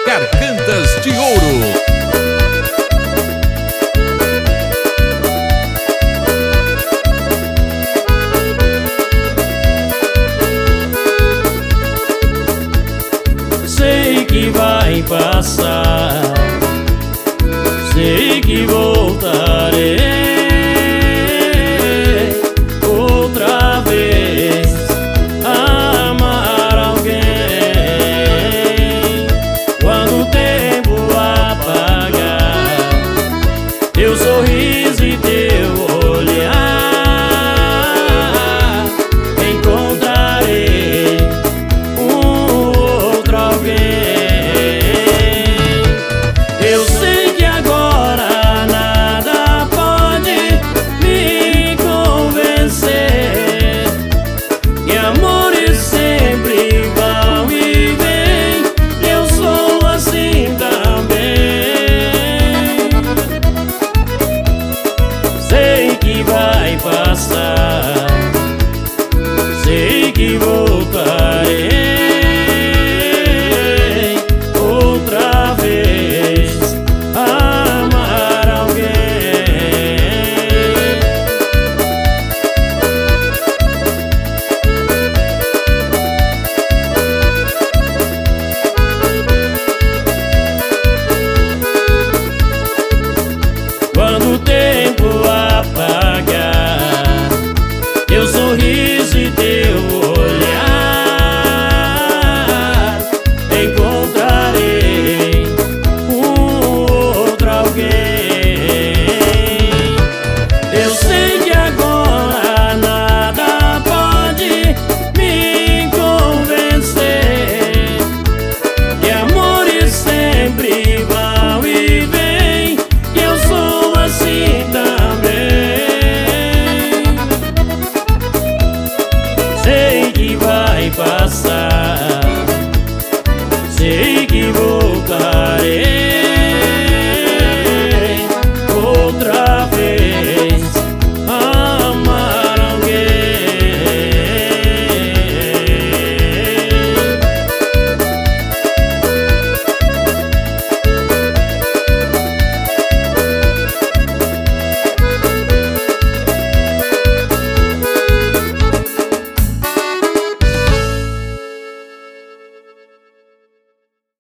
Gargantas de Ouro. Sei que vai passar, sei que voltarei outra vez a amar alguém. Quando o tempo apagar teu sorriso e teu olhar, encontrarei outro alguém. Eu sei que agora nada pode me convencer que amores sempre vão e vêm, eu sou assim também. Sei que vai passar, sei que voltarei outra vez a amar alguém. Quando o tempo apagar teu sorriso e teu olhar, encontrarei outro alguém. Eu sei que agora nada pode me convencer que amores sempre vão e vêm, que eu sou assim também. Sei que vai passar,